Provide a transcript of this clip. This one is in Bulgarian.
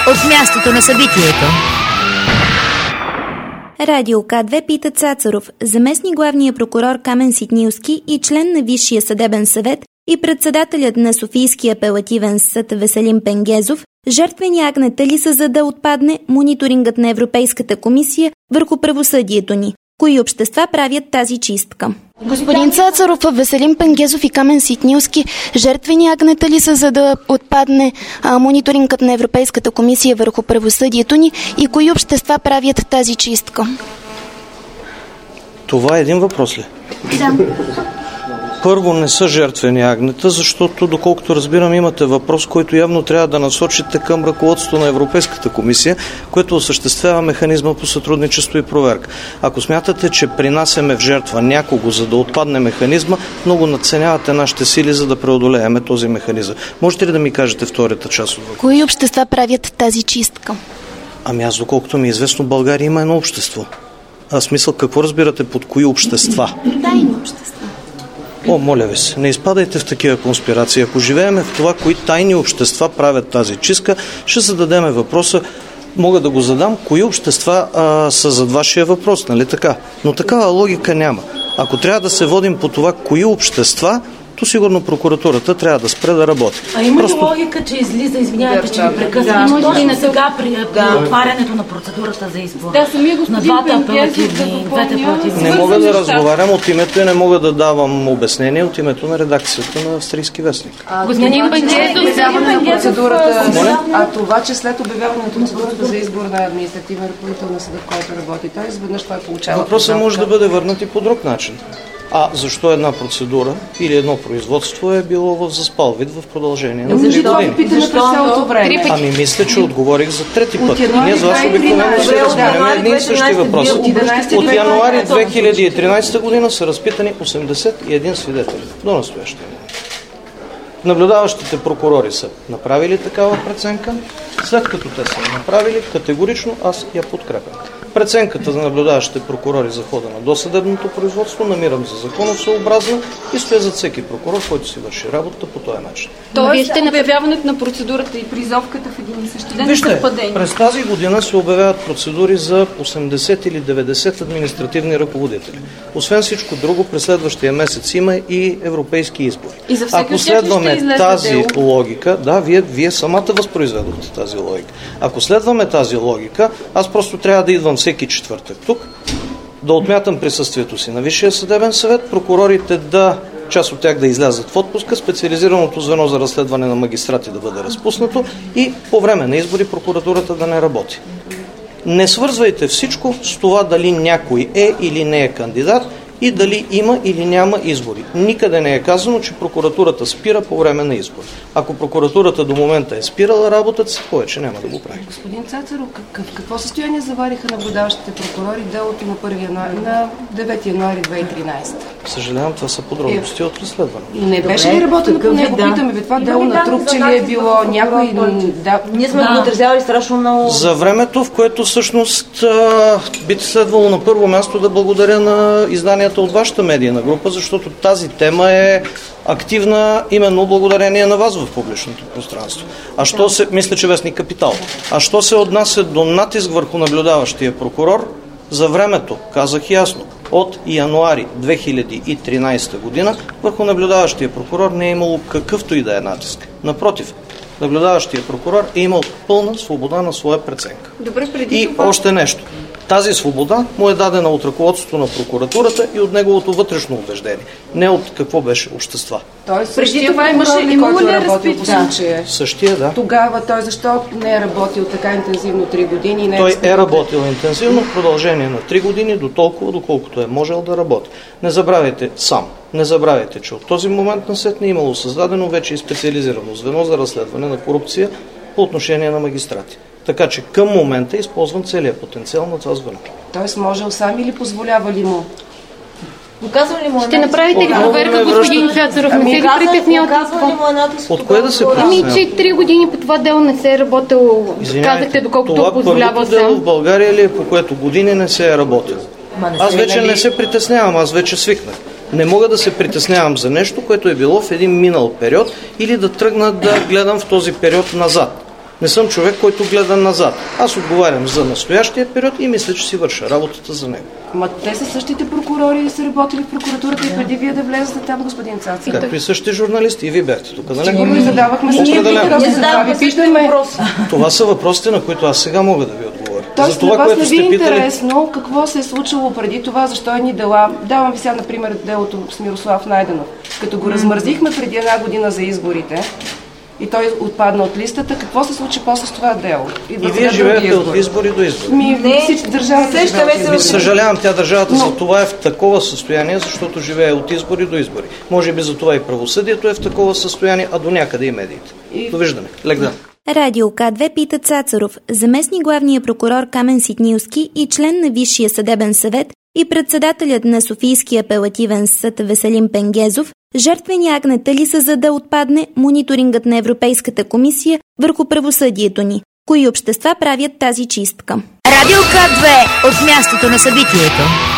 от мястото на събитието. Радио К2 пита Цацаров, заместник главния прокурор Камен Ситнилски и член на Висшия съдебен съвет и председателят на Софийския апелативен съд Веселин Пенгезов, жертвени агнета ли са, за да отпадне мониторингът на Европейската комисия върху правосъдието ни? Кои общества правят тази чистка? Господин Цацаров, Веселин Пенгезов и Камен Ситнилски, жертвени агнета ли са, за да отпадне мониторингът на Европейската комисия върху правосъдието ни, и кои общества правят тази чистка? Това е един въпрос ли? Да. Първо, не са жертвени агнета, защото, доколкото разбирам, имате въпрос, който явно трябва да насочите към ръководството на Европейската комисия, което осъществява механизма по сътрудничество и проверка. Ако смятате, че принасяме в жертва някого, за да отпадне механизма, много надценявате нашите сили, за да преодолееме този механизъм. Можете ли да ми кажете втората част от въпроса? Кои общества правят тази чистка? Ами аз, доколкото ми е известно, България има едно общество. Смисъл, какво разбирате под кои общества? Тайни общества. О, моля ви се, не изпадайте в такива конспирации. Ако живееме в това, кои тайни общества правят тази чистка, ще зададеме въпроса, мога да го задам, кои общества са зад вашия въпрос, нали така? Но такава логика няма. Ако трябва да се водим по това, кои общества, то сигурно прокуратурата трябва да спре да работи. А има ли логика, че излиза, извинявайте, че ви прекъсвам, точно сега при отварянето на процедурата за избор? Да, самия господин Не мога да разговарям от името и не мога да давам обяснение от името на редакцията на Австрийски вестник. Господин процедурата, а това, че след обявяване на процедурата за избор на административен ръководител на съда, в който работи, той изведнъж това получава. Въпросът може да бъде върнат и по друг начин. Защо една процедура или едно производство е било в заспал вид в продължение на 3 години? Ами мисля, че отговорих за трети път. Ние за вас обикновено се разменяме едни и същи въпроси. От януари 2013 година са разпитани 81 свидетели до настоящия момент. Наблюдаващите прокурори са направили такава преценка. След като те са направили, категорично аз я подкрепям. Преценката за наблюдаващите прокурори за хода на досъдебното производство намирам за законосъобразна и стоя зад всеки прокурор, който си върши работа по този начин. Тоест, обявяването на процедурата и призовката в един и същи ден е съвпадение. През тази година се обявяват процедури за 80 или 90 административни ръководители. Освен всичко друго, през следващия месец има и европейски избори. И за всеки ако следваме тази логика, да, вие самата възпроизведохте тази логика. Ако следваме тази логика, аз просто трябва да идвам всеки четвъртък тук, да отмятам присъствието си на Висшия съдебен съвет, прокурорите част от тях да излязат в отпуска, специализираното звено за разследване на магистрати да бъде разпуснато и по време на избори прокуратурата да не работи. Не свързвайте всичко с това дали някой е или не е кандидат и дали има или няма избори. Никъде не е казано, че прокуратурата спира по време на избори. Ако прокуратурата до момента е спирала работата си, повече няма да го прави. Господин Цацаров, какво състояние завариха наблюдаващите прокурори делото на 9 януари 2013? Съжалявам, това са подробности от разследване. Не беше ли работено по него? Питаме ви, това дело на Трупче ли е било някой... Ние сме го отразявали страшно много... За времето, в което всъщност би следвало на първо място да благодаря на изданията от вашата медийна група, защото тази тема е активна именно благодарение на вас в публичното пространство. Мисля, че вестник Капитал. А що се отнася до натиск върху наблюдаващия прокурор, за времето, казах ясно, от януари 2013 година върху наблюдаващия прокурор не е имало какъвто и да е натиск. Напротив, наблюдаващия прокурор е имал пълна свобода на своя преценка. Още нещо. Тази свобода му е дадена от ръководството на прокуратурата и от неговото вътрешно убеждение. Не от какво беше общества. Тоест, преди това имаше който е работил по случая. Същия, да. Тогава той защо не е работил така интензивно 3 години? Той е работил интензивно в продължение на 3 години, до толкова, доколкото е можел да работи. Не забравяйте, че от този момент насетне е имало създадено вече и специализирано звено за разследване на корупция по отношение на магистрати. Така че към момента използвам целият потенциал на това звено. Тоест можел сам или позволява ли му? Ще направите ли проверка, господин Цацаров? Не се ли притесня от това? От кое да се притесня? Че 3 години по това дело не се е работил, казахте, доколкото позволява това дело в България ли е, по което години не се е работил? Аз вече не се притеснявам, аз вече свикнах. Не мога да се притеснявам за нещо, което е било в един минал период или да тръгна да гледам в този период назад. Не съм човек, който гледа назад. Аз отговарям за настоящия период и мисля, че си върша работата за него. Ма те са същите прокурори и са работили в прокуратурата и преди вие да влезете там, господин Цацаров. Както и същите журналисти. И вие бяхте тук, нали? Сигурно и задавахме същите въпроси. Това са въпросите, на които аз сега мога да ви отговоря. Тоест, това, на вас не ви е интересно какво се е случило преди това, защо едни дела. Давам ви сега, например, делото с Мирослав Найденов. Като го размързихме преди 1 година за изборите и той отпадна от листата, какво се случи после с това дело? И вие живеете от избори до избори. Всички държавата съжалявам, държавата за това е в такова състояние, защото живее от избори до избори. Може би за това и правосъдието е в такова състояние, а до някъде и медиите. Довиждане. Лек ден. Радио К2 пита Цацаров, заместник главния прокурор Камен Ситнилски и член на Висшия съдебен съвет и председателят на Софийския апелативен съд Веселин Пенгезов, жертвени агнета ли са, за да отпадне мониторингът на Европейската комисия върху правосъдието ни? Кои общества правят тази чистка? Радио К2 от мястото на събитието.